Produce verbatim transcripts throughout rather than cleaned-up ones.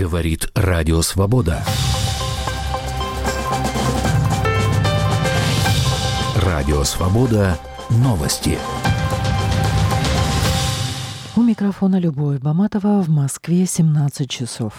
Говорит Радио Свобода. Радио Свобода. Новости. У микрофона Любовь Баматова. В Москве семнадцать часов.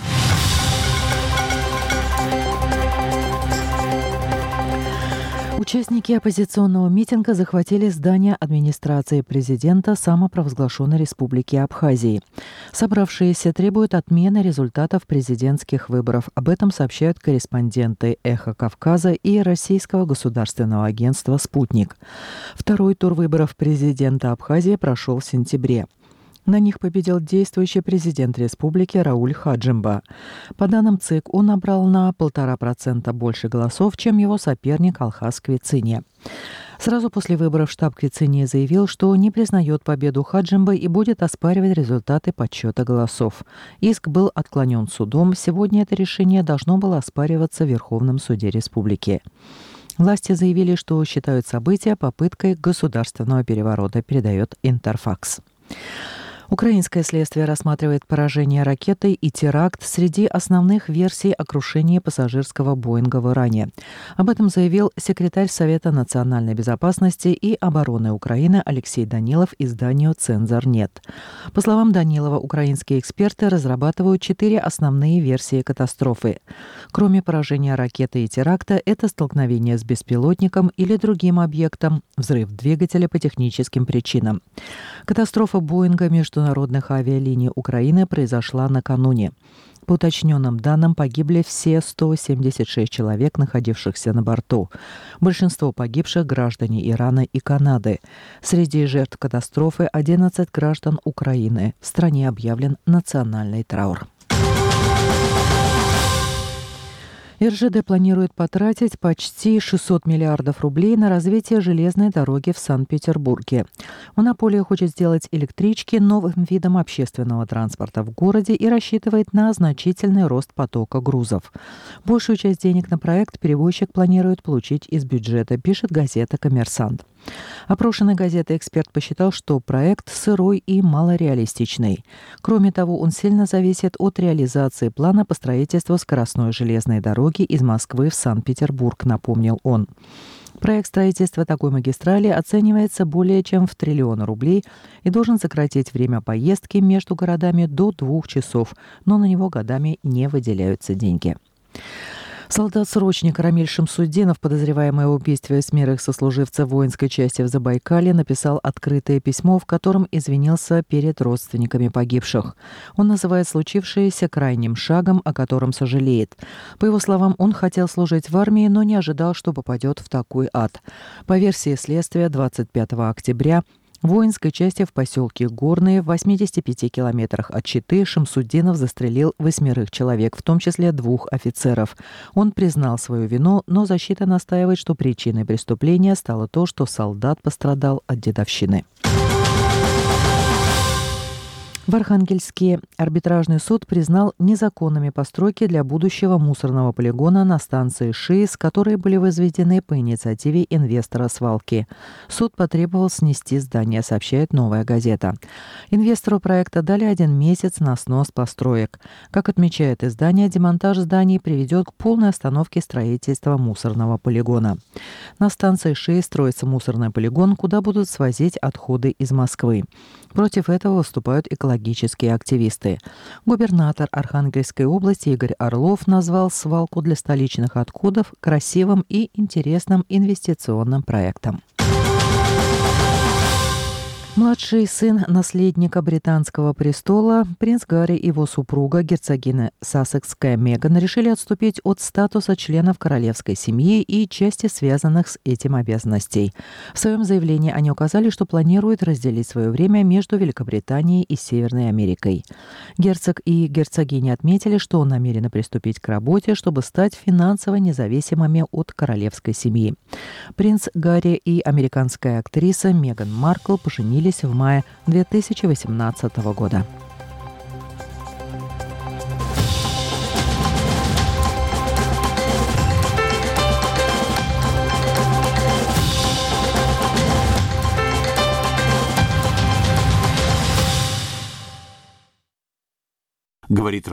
Участники оппозиционного митинга захватили здание администрации президента самопровозглашенной Республики Абхазии. Собравшиеся требуют отмены результатов президентских выборов. Об этом сообщают корреспонденты «Эхо Кавказа» и российского государственного агентства «Спутник». Второй тур выборов президента Абхазии прошел в сентябре. На них победил действующий президент республики Рауль Хаджимба. По данным ЦИК, он набрал на полтора процента больше голосов, чем его соперник Алхаз Квицини. Сразу после выборов штаб Квицини заявил, что не признает победу Хаджимбы и будет оспаривать результаты подсчета голосов. Иск был отклонен судом. Сегодня это решение должно было оспариваться в Верховном суде республики. Власти заявили, что считают события попыткой государственного переворота, передает Интерфакс. Украинское следствие рассматривает поражение ракетой и теракт среди основных версий о крушении пассажирского Боинга в Иране. Об этом заявил секретарь Совета национальной безопасности и обороны Украины Алексей Данилов изданию «Цензор.нет». По словам Данилова, украинские эксперты разрабатывают четыре основные версии катастрофы. Кроме поражения ракеты и теракта, это столкновение с беспилотником или другим объектом, взрыв двигателя по техническим причинам. Катастрофа Боинга между Международных авиалиний Украины произошла накануне. По уточненным данным, погибли все сто семьдесят шесть человек, находившихся на борту. Большинство погибших – граждане Ирана и Канады. Среди жертв катастрофы одиннадцать граждан Украины. В стране объявлен национальный траур. эр жэ дэ планирует потратить почти шестьсот миллиардов рублей на развитие железной дороги в Санкт-Петербурге. Монополия хочет сделать электрички новым видом общественного транспорта в городе и рассчитывает на значительный рост потока грузов. Большую часть денег на проект перевозчик планирует получить из бюджета, пишет газета «Коммерсант». Опрошенный газетой эксперт посчитал, что проект сырой и малореалистичный. Кроме того, он сильно зависит от реализации плана по строительству скоростной железной дороги из Москвы в Санкт-Петербург, напомнил он. Проект строительства такой магистрали оценивается более чем в триллион рублей и должен сократить время поездки между городами до двух часов, но на него годами не выделяются деньги. Солдат-срочник Рамиль Шамсудинов, подозреваемый в убийстве семерых сослуживцев воинской части в Забайкалье, написал открытое письмо, в котором извинился перед родственниками погибших. Он называет случившееся крайним шагом, о котором сожалеет. По его словам, он хотел служить в армии, но не ожидал, что попадет в такой ад. По версии следствия, двадцать пятого октября в воинской части в поселке Горные в восьмидесяти пяти километрах от Читы Шамсудинов застрелил восьмерых человек, в том числе двух офицеров. Он признал свою вину, но защита настаивает, что причиной преступления стало то, что солдат пострадал от дедовщины. В Архангельске арбитражный суд признал незаконными постройки для будущего мусорного полигона на станции ШИС, которые были возведены по инициативе инвестора свалки. Суд потребовал снести здание, сообщает «Новая газета». Инвестору проекта дали один месяц на снос построек. Как отмечает издание, демонтаж зданий приведет к полной остановке строительства мусорного полигона. На станции ШИС строится мусорный полигон, куда будут свозить отходы из Москвы. Против этого выступают экологические активисты. Губернатор Архангельской области Игорь Орлов назвал свалку для столичных отходов красивым и интересным инвестиционным проектом. Младший сын наследника британского престола, принц Гарри и его супруга, герцогиня Сассекская Меган, решили отступить от статуса членов королевской семьи и части связанных с этим обязанностей. В своем заявлении они указали, что планируют разделить свое время между Великобританией и Северной Америкой. Герцог и герцогиня отметили, что намерены приступить к работе, чтобы стать финансово независимыми от королевской семьи. Принц Гарри и американская актриса Меган Маркл поженились в мае две тысячи восемнадцатого года. Говорит